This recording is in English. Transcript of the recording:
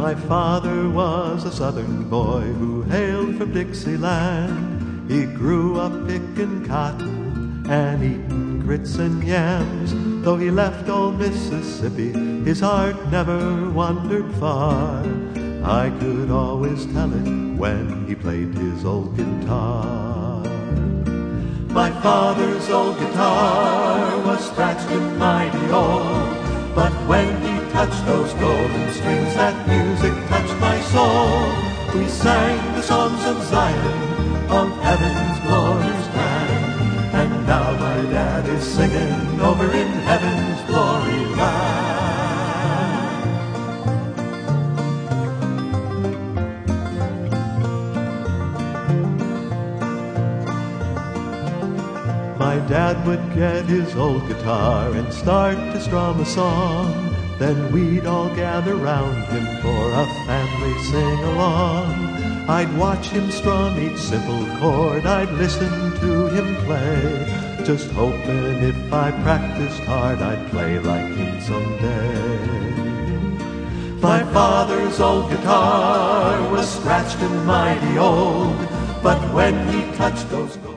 My father was a southern boy who hailed from Dixieland. He grew up picking cotton and eating grits and yams. Though he left old Mississippi, his heart never wandered far. I could always tell it when he played his old guitar. My father's old guitar was scratched and mighty old, but when he touched those golden strings, that music touched my soul. We sang the songs of Zion, of heaven's glorious land, and now my dad is singing over in heaven's glory land. My dad would get his old guitar and start to strum a song. Then we'd all gather round him for a family sing-along. I'd watch him strum each simple chord, I'd listen to him play, just hoping if I practiced hard I'd play like him someday. My father's old guitar was scratched and mighty old, but when he touched those